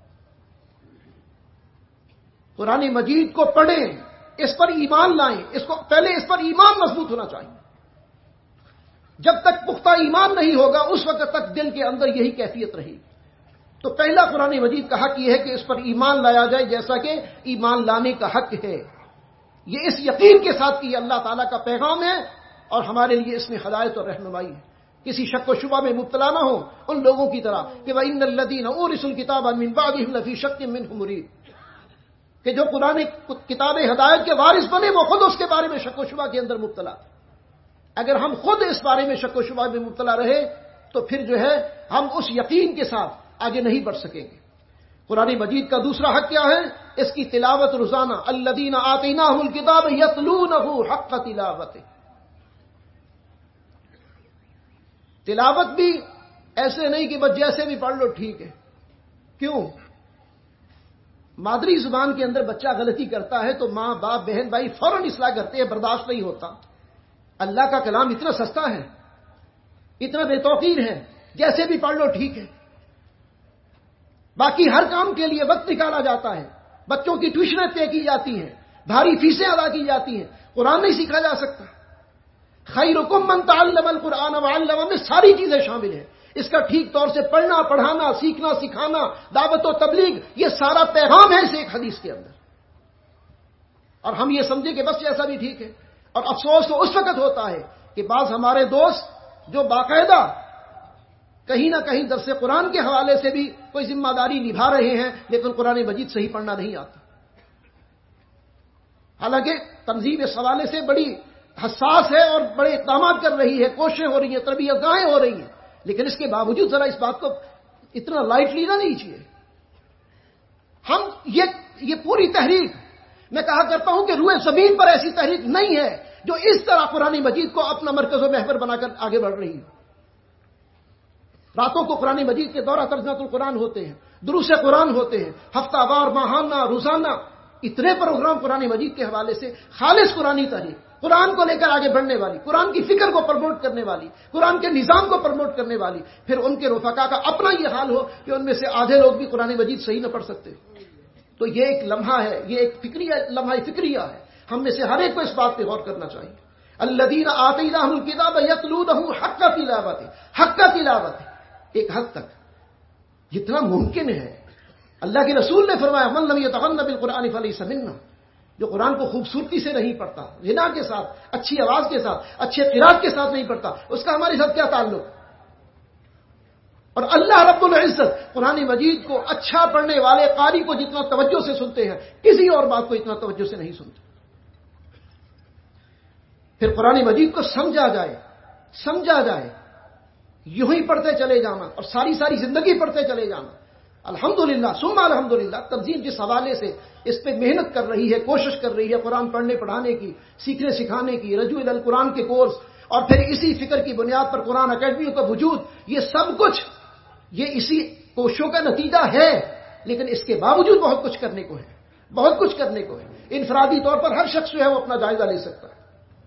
قرآن مجید کو پڑھیں، اس پر ایمان لائیں. اس کو پہلے اس پر ایمان مضبوط ہونا چاہیے. جب تک پختہ ایمان نہیں ہوگا اس وقت تک دل کے اندر یہی کیفیت رہی. تو پہلا قرآن مجید کا حق یہ ہے کہ اس پر ایمان لایا جائے جیسا کہ ایمان لانے کا حق ہے. یہ اس یقین کے ساتھ کہ یہ اللہ تعالیٰ کا پیغام ہے اور ہمارے لیے اس میں ہدایت اور رہنمائی ہے. کسی شک و شبہ میں مبتلا نہ ہو ان لوگوں کی طرح کہ وَإِنَّ الَّذِينَ أُورِثُوا الْكِتَابَ مِن بَعْدِهِمْ لَفِي شَكٍّ مِّنْهُ مُرِيبٍ، کہ جو قرآن کتاب ہدایت کے وارث بنے وہ خود اس کے بارے میں شک و شبہ کے اندر مبتلا. اگر ہم خود اس بارے میں شک و شبہ میں مبتلا رہے تو پھر جو ہے ہم اس یقین کے ساتھ آگے نہیں بڑھ سکیں گے. قرآن مجید کا دوسرا حق کیا ہے؟ اس کی تلاوت روزانہ. الذین آتیناہم الکتاب یتلونہ حق تلاوتہ. تلاوت بھی ایسے نہیں کہ بس جیسے بھی پڑھ لو ٹھیک ہے. کیوں؟ مادری زبان کے اندر بچہ غلطی کرتا ہے تو ماں باپ بہن بھائی فوراً اصلاح کرتے ہیں، برداشت نہیں ہوتا. اللہ کا کلام اتنا سستا ہے، اتنا بے توقیر ہے، جیسے بھی پڑھ لو ٹھیک ہے. باقی ہر کام کے لیے وقت نکالا جاتا ہے. بچوں کی ٹیوشنیں طے کی جاتی ہیں، بھاری فیسیں ادا کی جاتی ہیں. قرآن نہیں سیکھا جا سکتا. خیرکم من تعلم القرآن وعلمہ میں ساری چیزیں شامل ہیں. اس کا ٹھیک طور سے پڑھنا پڑھانا، سیکھنا سکھانا، دعوت و تبلیغ، یہ سارا پیغام ہے اس ایک حدیث کے اندر. اور ہم یہ سمجھیں کہ بس ایسا بھی ٹھیک ہے. اور افسوس تو اس وقت ہوتا ہے کہ بعض ہمارے دوست جو باقاعدہ کہیں نہ کہیں درس قرآن کے حوالے سے بھی کوئی ذمہ داری نبھا رہے ہیں لیکن قرآن مجید صحیح پڑھنا نہیں آتا. حالانکہ تنظیم اس حوالے سے بڑی حساس ہے اور بڑے اقدامات کر رہی ہے، کوششیں ہو رہی ہیں، تربیت گاہیں ہو رہی ہیں، لیکن اس کے باوجود ذرا اس بات کو اتنا لائٹلی نہ لیجیے. ہم یہ یہ پوری تحریک، میں کہا کرتا ہوں کہ روئے زمین پر ایسی تحریک نہیں ہے جو اس طرح قرآن مجید کو اپنا مرکز و محور بنا کر آگے بڑھ رہی ہے. راتوں کو قرآن مجید کے دورہ ترجمہ القرآن ہوتے ہیں، دروس قرآن ہوتے ہیں، ہفتہ وار، ماہانہ، روزانہ، اتنے پروگرام قرآن مجید کے حوالے سے. خالص قرآنی تحریک، قرآن کو لے کر آگے بڑھنے والی، قرآن کی فکر کو پروموٹ کرنے والی، قرآن کے نظام کو پروموٹ کرنے والی. پھر ان کے رفقا کا اپنا یہ حال ہو کہ ان میں سے آدھے لوگ بھی قرآن مجید صحیح نہ پڑھ سکتے. تو یہ ایک لمحہ ہے، یہ ایک فکری لمحہ فکریہ ہے. ہم میں سے ہر ایک کو اس بات پہ غور کرنا چاہیے. الذین آتیناہم الکتاب یتلونہ حق تلاوتہ. حق تلاوتہ ایک حد تک جتنا ممکن ہے. اللہ کے رسول نے فرمایا من لم یتغن بالقرآن فلیس منا. جو قرآن کو خوبصورتی سے نہیں پڑھتا، غنا کے ساتھ، اچھی آواز کے ساتھ، اچھے قرات کے ساتھ نہیں پڑھتا، اس کا ہمارے ساتھ کیا تعلق؟ اور اللہ رب العزت قرآن مجید کو اچھا پڑھنے والے قاری کو جتنا توجہ سے سنتے ہیں کسی اور بات کو اتنا توجہ سے نہیں سنتے. پھر قرآن مجید کو سمجھا جائے، سمجھا جائے، یوں ہی پڑھتے چلے جانا اور ساری ساری زندگی پڑھتے چلے جانا. الحمدللہ ثم الحمدللہ تنظیم جس حوالے سے اس پہ محنت کر رہی ہے، کوشش کر رہی ہے قرآن پڑھنے پڑھانے کی، سیکھنے سکھانے کی، رجوع الی القرآن کے کورس، اور پھر اسی فکر کی بنیاد پر قرآن اکیڈمیوں کا وجود، یہ سب کچھ یہ اسی کوششوں کا نتیجہ ہے. لیکن اس کے باوجود بہت کچھ کرنے کو ہے، بہت کچھ کرنے کو ہے. انفرادی طور پر ہر شخص جو ہے وہ اپنا جائزہ لے سکتا ہے.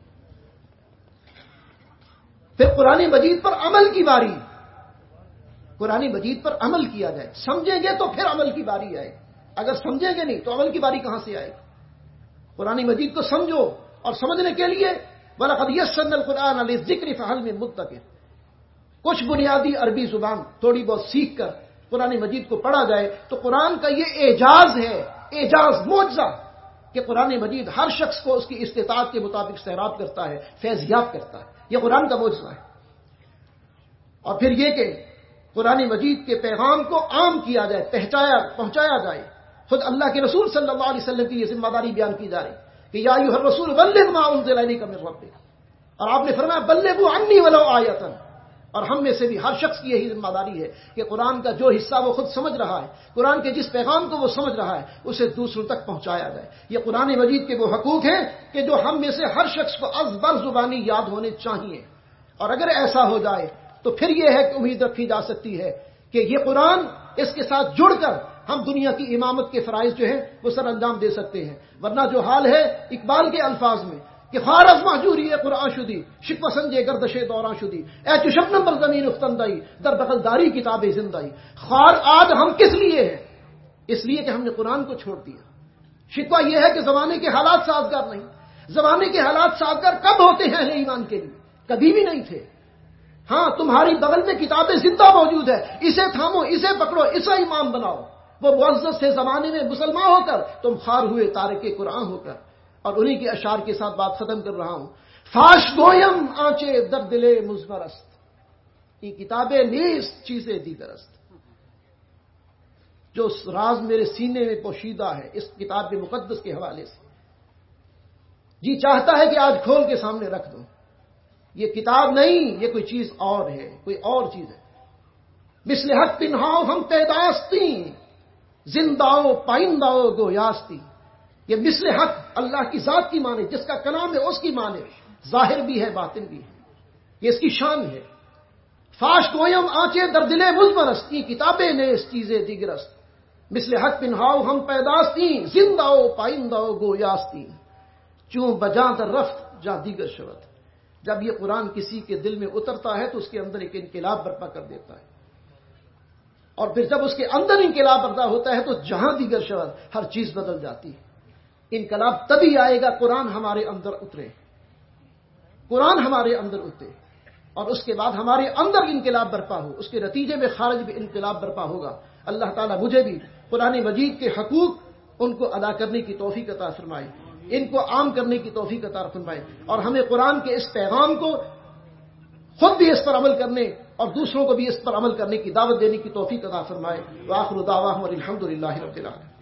پھر قرآن مجید پر عمل کی باری. قرآن مجید پر عمل کیا جائے. سمجھیں گے تو پھر عمل کی باری آئے. اگر سمجھیں گے نہیں تو عمل کی باری کہاں سے آئے؟ قرآن مجید کو سمجھو، اور سمجھنے کے لیے وَلَقَدْ يَسَّرْنَا الْقُرْآنَ لِلذِّكْرِ فَهَلْ مِن مُدَّكِرٍ، کچھ بنیادی عربی زبان تھوڑی بہت سیکھ کر قرآن مجید کو پڑھا جائے تو قرآن کا یہ اعجاز ہے، اعجاز، معجزہ، کہ قرآن مجید ہر شخص کو اس کی استطاعت کے مطابق سیراب کرتا ہے، فیض یاب کرتا ہے. یہ قرآن کا معجزہ ہے. اور پھر یہ کہ قرآن مجید کے پیغام کو عام کیا جائے، پہنچایا پہنچایا جائے. خود اللہ کے رسول صلی اللہ علیہ وسلم کی یہ ذمہ داری بیان کی جا رہی کہ یا ایھا الرسول بلغ ما انزل الیک من ربک، اور آپ نے فرمایا بلغوا عنی ولو آیۃ. اور ہم میں سے بھی ہر شخص کی یہی ذمہ داری ہے کہ قرآن کا جو حصہ وہ خود سمجھ رہا ہے، قرآن کے جس پیغام کو وہ سمجھ رہا ہے، اسے دوسروں تک پہنچایا جائے. یہ قرآن مجید کے وہ حقوق ہیں کہ جو ہم میں سے ہر شخص کو ازبر زبانی یاد ہونے چاہیے. اور اگر ایسا ہو جائے تو پھر یہ ہے کہ امید رکھی جا سکتی ہے کہ یہ قرآن اس کے ساتھ جڑ کر ہم دنیا کی امامت کے فرائض جو ہیں وہ سر انجام دے سکتے ہیں. ورنہ جو حال ہے اقبال کے الفاظ میں کہ خار از محجوری قرآن شدی شکوہ سنجے گردش دوراں شدی اے چو شبنم بر زمین افتندائی در بغل داری کتاب زندائی. خار آج ہم کس لیے ہیں؟ اس لیے کہ ہم نے قرآن کو چھوڑ دیا. شکوہ یہ ہے کہ زمانے کے حالات سازگار نہیں. زمانے کے حالات سازگار کب ہوتے ہیں اہل ایمان کے لیے؟ کبھی بھی نہیں تھے. ہاں تمہاری بغل میں کتاب زندہ موجود ہے، اسے تھامو، اسے پکڑو، اسے امام بناؤ. وہ معزز سے زمانے میں مسلمان ہو کر تم خار ہوئے تارک قرآن ہو کر. اور انہی کے اشعار کے ساتھ بات ختم کر رہا ہوں. فاش گویم آنچے در دل مزمرست، یہ کتابیں نیست چیزیں دیگرست. جو راز میرے سینے میں پوشیدہ ہے اس کتاب مقدس کے حوالے سے، جی چاہتا ہے کہ آج کھول کے سامنے رکھ دوں. یہ کتاب نہیں، یہ کوئی چیز اور ہے، کوئی اور چیز ہے. مثل حق پنہاؤ ہم پیداستی، زنداؤ پائنداؤ گویاستی. یہ مثل حق اللہ کی ذات کی معنی، جس کا کلام ہے اس کی معنی، ظاہر بھی ہے باطن بھی ہے. یہ اس کی شان ہے. فاش گویم آنچے در دل مزمرست، یہ کتابیں نیز چیزیں دیگرست. مثل حق پنہاؤ ہم پیداستی، زنداؤ پائنداؤ گویاستی. چوں بجاں در رفت جا دیگر شود. جب یہ قرآن کسی کے دل میں اترتا ہے تو اس کے اندر ایک انقلاب برپا کر دیتا ہے. اور پھر جب اس کے اندر انقلاب برپا ہوتا ہے تو جہاں دیگر شود، ہر چیز بدل جاتی ہے. انقلاب تبھی آئے گا قرآن ہمارے اندر اترے، قرآن ہمارے اندر اترے، اور اس کے بعد ہمارے اندر انقلاب برپا ہو. اس کے نتیجے میں خارج بھی انقلاب برپا ہوگا. اللہ تعالیٰ مجھے بھی قرآن مجید کے حقوق ان کو ادا کرنے کی توفیق عطا فرمائے، ان کو عام کرنے کی توفیق عطا فرمائے، اور ہمیں قرآن کے اس پیغام کو خود بھی اس پر عمل کرنے اور دوسروں کو بھی اس پر عمل کرنے کی دعوت دینے کی توفیق عطا فرمائے. وآخر دعواہم الحمد للہ رب العالمین.